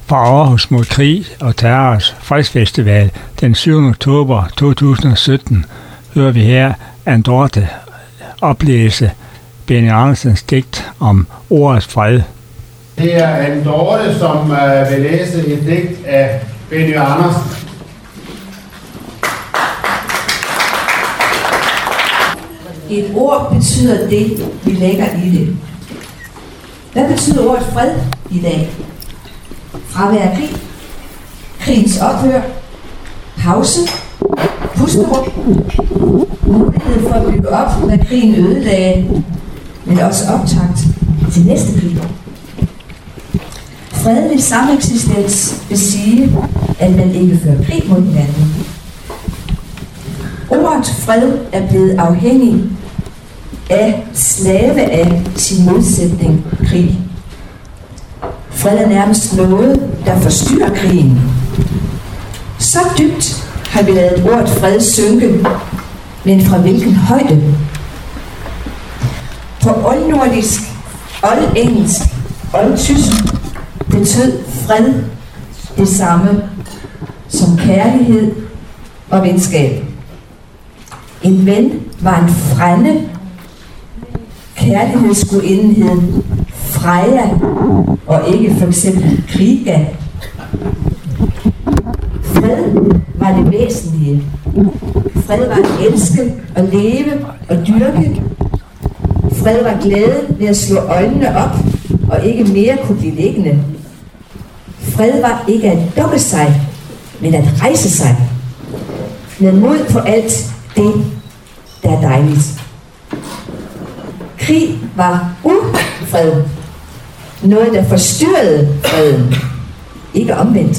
fra Aarhus mod krig og terrors fredsfestival den 7. oktober 2017 hører vi her Anne Dorthe oplæse Benny Andersens digt om ordets fred. Det er Anne Dorthe, som vil læse et digt af Benny Andersen. Et ord betyder det, vi lægger i det. Hvad betyder ordet fred i dag? Fravær af krig, krigens ophør, pause, pusterum, mulighed for at bygge op, når krigen ødelagde, men også optakt til næste krig. Fredelig sameksistens vil sige, at man ikke fører krig mod hinanden. Ordet fred er blevet afhængig af slave af sin modsætning, krig. Fred er nærmest noget, der forstyrrer krigen. Så dybt har vi ladet ordet fred synke, men fra hvilken højde? På oldnordisk, oldengelsk, oldtysk betød fred det samme som kærlighed og venskab. En ven var en frænde. Kærlighedsgudinden hed Freja, og ikke for eksempel Kriga. Fred var det væsentlige. Fred var at elske og leve og dyrke. Fred var glæden ved at slå øjnene op og ikke mere kunne blive liggende. Fred var ikke at dukke sig, men at rejse sig. Med mod på alt det, der er dejligt. Krig var ufred. Noget, der forstyrrede freden. Ikke omvendt.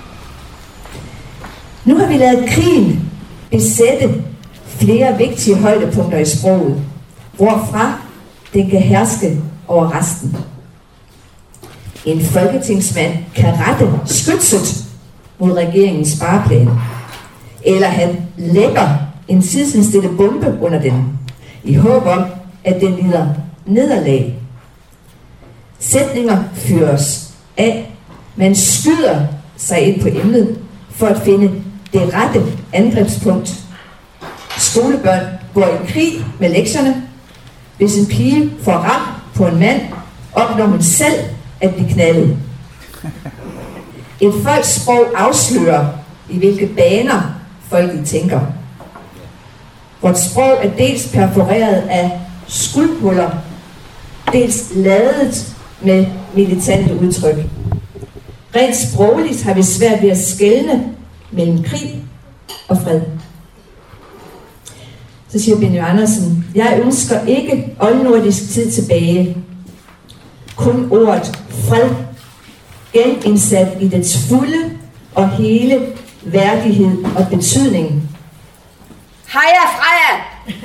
Nu har vi ladet krigen besætte flere vigtige højdepunkter i sproget, hvorfra den kan herske over resten. En folketingsmand kan rette skytset mod regeringens spareplan, eller han lægger en tidsindstillet bombe under den, i håb om, at den lider nederlag. Sætninger fyres af. Man skyder sig ind på emnet for at finde det rette angrebspunkt. Skolebørn går i krig med lektierne. Hvis en pige får ram på en mand, opnår hun selv at blive knaldet. Et folks sprog afslører, i hvilke baner folket tænker. Vort sprog er dels perforeret af skuldhuller, dels ladet med militante udtryk. Rent sprogligt har vi svært ved at skelne mellem krig og fred. Så siger Benny Andersen, jeg ønsker ikke oldnordisk tid tilbage. Kun ordet fred, genindsat i dets fulde og hele værdighed og betydning. Heja Freja!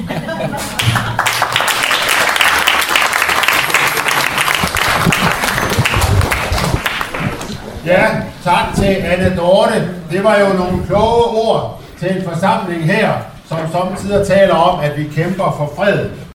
Ja, tak til Anne Dorthe. Det var jo nogle kloge ord til en forsamling her, som samtidig taler om, at vi kæmper for fred.